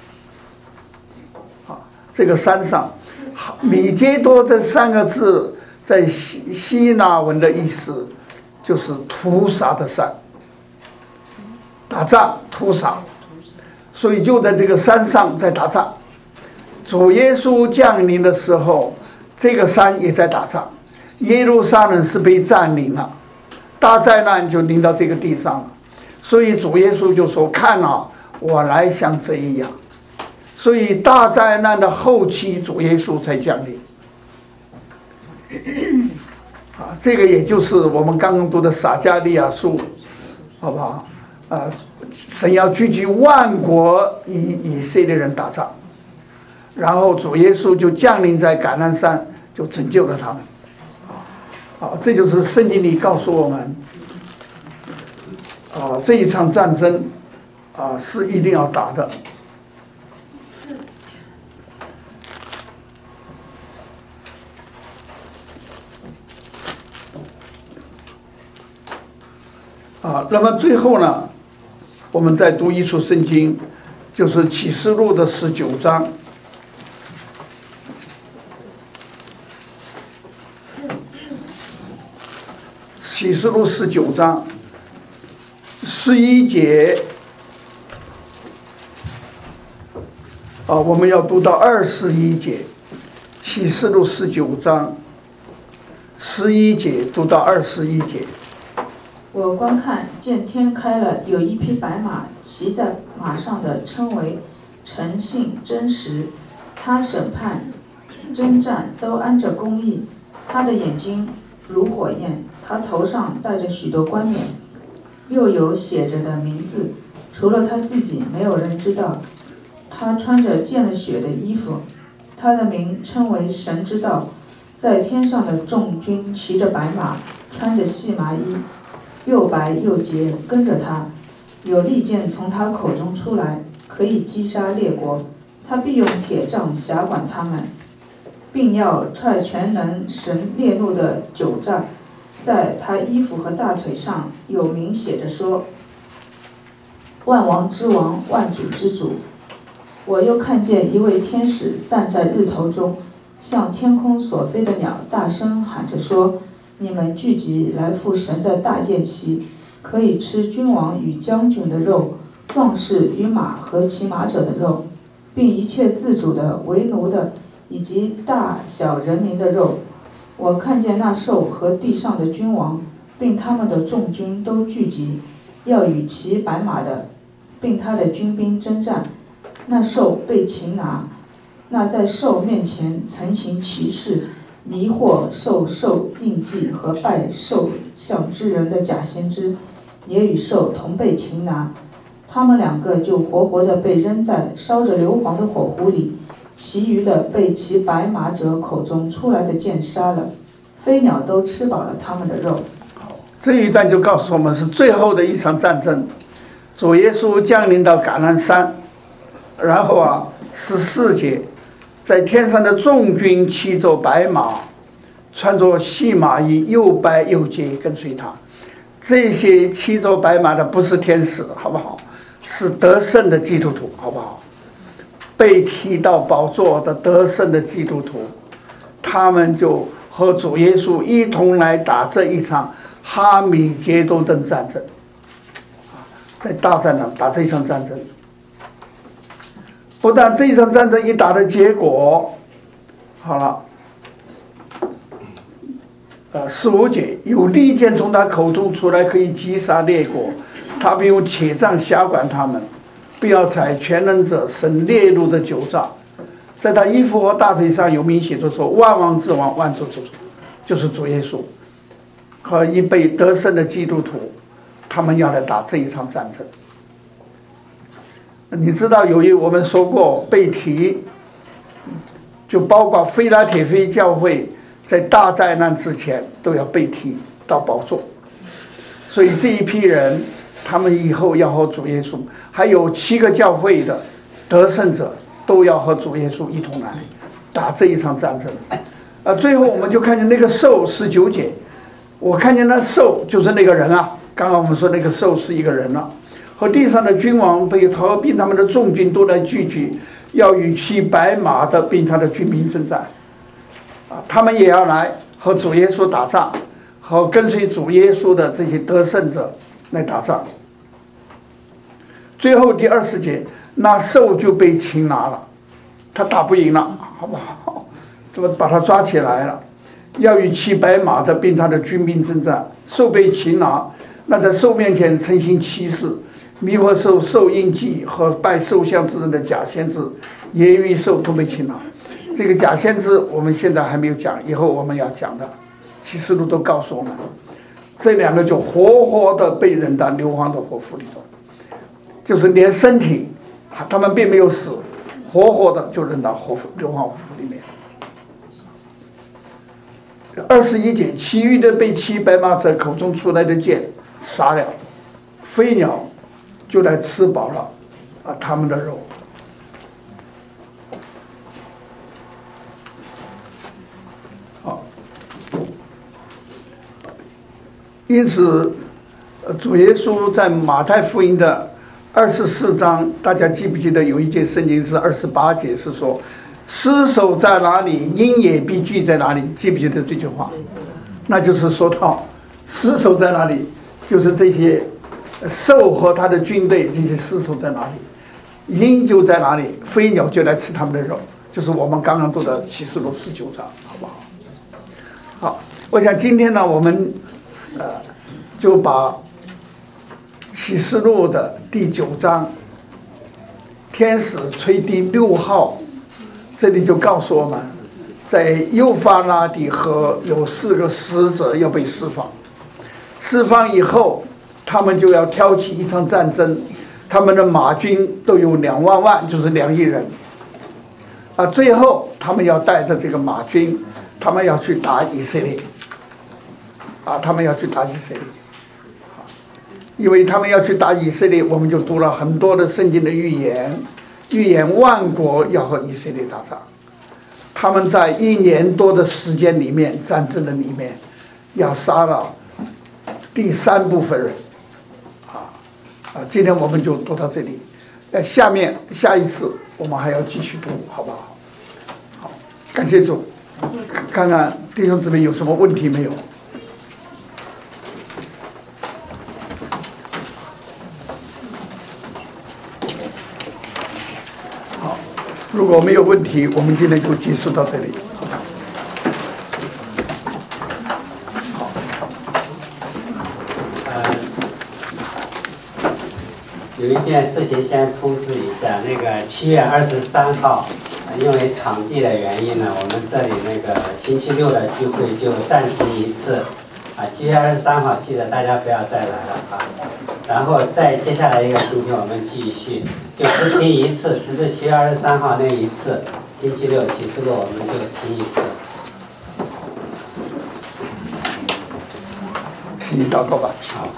A: 这个山上，米杰多这3个字在希腊文的意思就是屠杀的山，打仗屠杀，所以就在这个山上在打仗。主耶稣降临的时候，这个山也在打仗，耶路撒冷是被占领了，大灾难就临到这个地上了。所以主耶稣就说：“看啊，我来像贼一样。”所以大灾难的后期，主耶稣才降临。这个也就是我们刚刚读的撒迦利亚书，好不好？神要聚集万国以色列人打仗，然后主耶稣就降临在橄榄山，就拯救了他们。这就是圣经里告诉我们，这一场战争是一定要打的。那么最后呢，我们再读一处圣经，就是启示录的19章。启示录19章11节，我们要读到21节。启示录19章11节读到21节。
B: 我观看，见天开了，有一匹白马，骑在马上的称为诚信真实，他审判征战都安着公义，他的眼睛如火焰，他头上戴着许多冠冕，又有写着的名字，除了他自己没有人知道。他穿着溅了血的衣服，他的名称为神之道。在天上的众军骑着白马，穿着细麻衣，又白又洁，跟着他。有利剑从他口中出来，可以击杀列国。他必用铁杖辖管他们，并要踹全能神烈怒的酒杖。在他衣服和大腿上有名写着说：万王之王，万主之主。我又看见一位天使站在日头中， 向天空所飞的鸟大声喊着说：你们聚集来赴神的大宴席，可以吃君王与将军的肉，壮士与马和骑马者的肉，并一切自主的、为奴的，以及大小人民的肉。我看见那兽和地上的君王，并他们的众军都聚集，要与骑白马的，并他的军兵征战。那兽被擒拿，那在兽面前曾行奇事，迷惑兽印记和拜兽像之人的假先知，也与兽同被擒拿。他们两个就活活的被扔在烧着硫磺的火湖里，其余的被骑白马者口中出来的箭杀了，飞鸟都吃饱了他们的肉。
A: 这一段就告诉我们是最后的一场战争，主耶稣降临到橄榄山，然后14节，在天上的众军骑着白马，穿着细麻衣，又白又洁，跟随他。这些骑着白马的不是天使，好不好？是得胜的基督徒，好不好？被提到宝座的得胜的基督徒，他们就和主耶稣一同来打这一场哈米杰多顿战争，在大战上打这一场战争。不但这一场战争一打的结果，好了，15节，有利剑从他口中出来，可以击杀列国，他并用铁杖辖管他们，不要踩全能者神烈怒的酒杖。在他衣服和大腿上有明写着说：万王之王，万主之主，就是主耶稣和一被得胜的基督徒，他们要来打这一场战争。你知道，由于我们说过被提，就包括菲拉铁菲教会在大灾难之前都要被提到宝座，所以这一批人，他们以后要和主耶稣，还有7个教会的得胜者，都要和主耶稣一同来打这一场战争。最后我们就看见那个兽，19节，我看见那兽就是那个人啊，刚刚我们说那个兽是一个人了。和地上的君王并他们的众军都来聚集，要与骑白马的并他的军兵征战。他们也要来和主耶稣打仗，和跟随主耶稣的这些得胜者来打仗。最后第20节，那兽就被擒拿了，他打不赢了，好不好？这么把他抓起来了，要与骑白马的并他的军兵征战。兽被擒拿，那在兽面前曾行奇事，迷惑兽印记和拜兽像之人的假先知，也与兽都被擒拿。这个假先知我们现在还没有讲，以后我们要讲的启示录都告诉我们，这2个就活活的被扔到硫磺的火湖里头，就是连身体他们并没有死，活活的就扔到硫磺火湖里面。21节，其余的被骑白马者口中出来的箭杀了，飞鸟就来吃饱了他们的肉。好，因此主耶稣在马太福音的24章，大家记不记得有一节圣经是28节，是说尸首在哪里，鹰也必聚在哪里，记不记得这句话？那就是说到尸首在哪里，就是这些兽和他的军队，这些尸首在哪里，鹰就在哪里，飞鸟就来吃他们的肉，就是我们刚刚读的启示录19章，好不好？好，我想今天呢，我们就把启示录的第9章天使吹第6号，这里就告诉我们，在幼发拉底河有4个使者要被释放，释放以后他们就要挑起一场战争，他们的马军都有2万万，就是2亿人最后他们要带着这个马军，他们要去打以色列他们要去打以色列因为他们要去打以色列，我们就读了很多的圣经的预言万国要和以色列打仗。他们在1年多的时间里面，战争的里面要杀了第3部分人今天我们就读到这里，下一次我们还要继续读，好不好？好。 感谢主。看看弟兄姊妹有什么问题没有？好，如果没有问题，我们今天就结束到这里。
C: 有一件事情先通知一下，那个7月23号，因为场地的原因呢，我们这里那个星期六的聚会就暂停一次。7月23号记得大家不要再来了啊。然后再接下来一个星期我们继续，就只停一次，只是7月23号那一次，星期六启示录我们就停一次。
A: 请你祷告吧。
C: 好。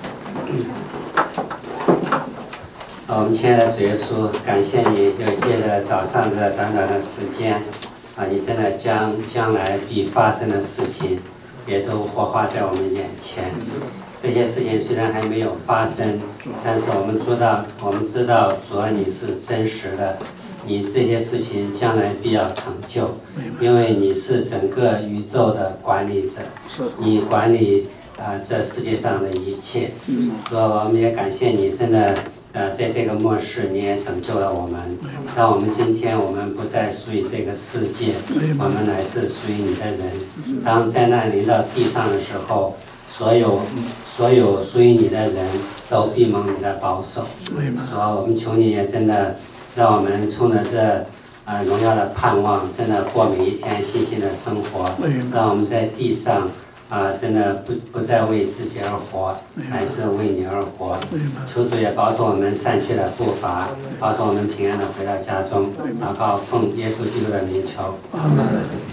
C: 我们亲爱的主耶稣，感谢你又借着早上这短短的时间，你真的将将来必发生的事情，也都活化在我们眼前。这些事情虽然还没有发生，但是我们知道主啊，你是真实的，你这些事情将来必要成就，因为你是整个宇宙的管理者，你管理这世界上的一切。所以我们也感谢你，真的。在这个末世，你也拯救了我们，让我们今天我们不再属于这个世界，我们乃是属于你的人。当灾难临到地上的时候，所有属于你的人都必蒙你的保守。所以我们求你也真的让我们冲着这荣耀的盼望，真的过每一天信心的生活，让我们在地上。真的不再为自己而活，乃是为你而活。求主也保守我们善去的步伐，保守我们平安的回到家中。祷告奉耶稣基督的名求。